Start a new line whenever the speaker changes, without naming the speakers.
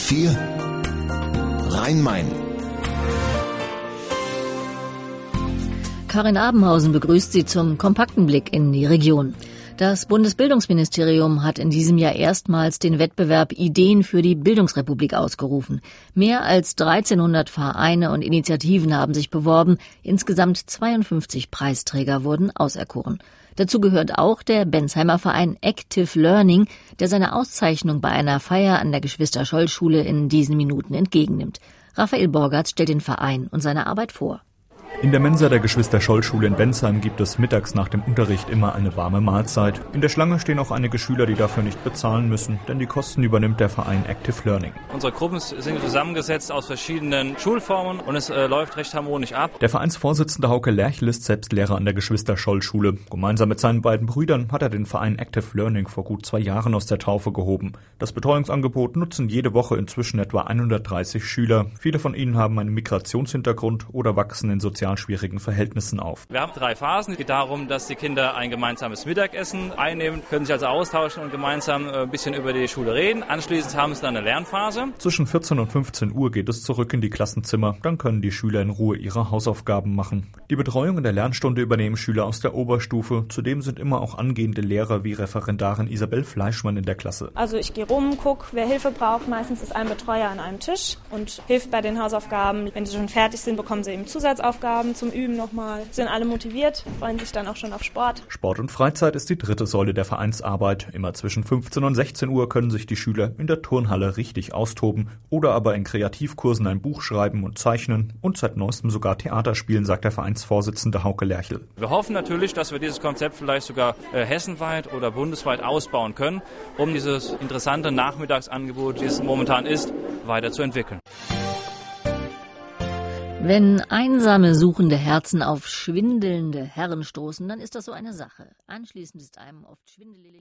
104 Rhein-Main.
Karin Abenhausen begrüßt Sie zum kompakten Blick in die Region. Das Bundesbildungsministerium hat in diesem Jahr erstmals den Wettbewerb Ideen für die Bildungsrepublik ausgerufen. Mehr als 1300 Vereine und Initiativen haben sich beworben. Insgesamt 52 Preisträger wurden auserkoren. Dazu gehört auch der Bensheimer Verein Active Learning, der seine Auszeichnung bei einer Feier an der Geschwister-Scholl-Schule in diesen Minuten entgegennimmt. Raphael Borgert stellt den Verein und seine Arbeit vor.
In der Mensa der Geschwister-Scholl-Schule in Bensheim gibt es mittags nach dem Unterricht immer eine warme Mahlzeit. In der Schlange stehen auch einige Schüler, die dafür nicht bezahlen müssen, denn die Kosten übernimmt der Verein Active Learning.
Unsere Gruppen sind zusammengesetzt aus verschiedenen Schulformen und es läuft recht harmonisch ab.
Der Vereinsvorsitzende Hauke Lerchel ist selbst Lehrer an der Geschwister-Scholl-Schule. Gemeinsam mit seinen beiden Brüdern hat er den Verein Active Learning vor gut 2 Jahren aus der Taufe gehoben. Das Betreuungsangebot nutzen jede Woche inzwischen etwa 130 Schüler. Viele von ihnen haben einen Migrationshintergrund oder wachsen in sozial schwierigen Verhältnissen auf.
Wir haben 3 Phasen. Es geht darum, dass die Kinder ein gemeinsames Mittagessen einnehmen, können sich also austauschen und gemeinsam ein bisschen über die Schule reden. Anschließend haben sie dann eine Lernphase.
Zwischen 14 und 15 Uhr geht es zurück in die Klassenzimmer. Dann können die Schüler in Ruhe ihre Hausaufgaben machen. Die Betreuung in der Lernstunde übernehmen Schüler aus der Oberstufe. Zudem sind immer auch angehende Lehrer wie Referendarin Isabel Fleischmann in der Klasse.
Also ich gehe rum, gucke, wer Hilfe braucht. Meistens ist ein Betreuer an einem Tisch und hilft bei den Hausaufgaben. Wenn sie schon fertig sind, bekommen sie eben Zusatzaufgaben zum Üben nochmal. Sind alle motiviert, freuen sich dann auch schon auf Sport.
Sport und Freizeit ist die dritte Säule der Vereinsarbeit. Immer zwischen 15 und 16 Uhr können sich die Schüler in der Turnhalle richtig austoben oder aber in Kreativkursen ein Buch schreiben und zeichnen und seit neuestem sogar Theater spielen, sagt der Vereinsvorsitzende Hauke Lerchel.
Wir hoffen natürlich, dass wir dieses Konzept vielleicht sogar hessenweit oder bundesweit ausbauen können, um dieses interessante Nachmittagsangebot, wie es momentan ist, weiterzuentwickeln.
Wenn einsame, suchende Herzen auf schwindelnde Herren stoßen, dann ist das so eine Sache. Anschließend ist einem oft schwindelig.